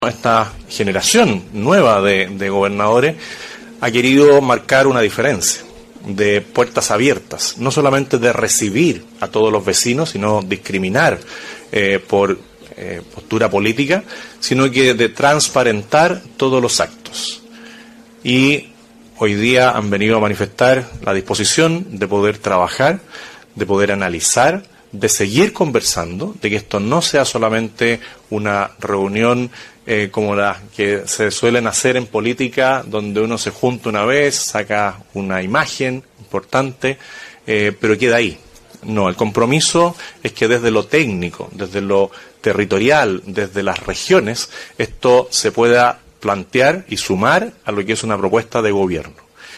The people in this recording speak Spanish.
Esta generación nueva de gobernadores ha querido marcar una diferencia de puertas abiertas, no solamente de recibir a todos los vecinos, sino discriminar por postura política, sino que de transparentar todos los actos. Y hoy día han venido a manifestar la disposición de poder trabajar, de poder analizar, de seguir conversando, de que esto no sea solamente una reunión como las que se suelen hacer en política, donde uno se junta una vez, saca una imagen importante, pero queda ahí. No, el compromiso es que desde lo técnico, desde lo territorial, desde las regiones, esto se pueda plantear y sumar a lo que es una propuesta de gobierno.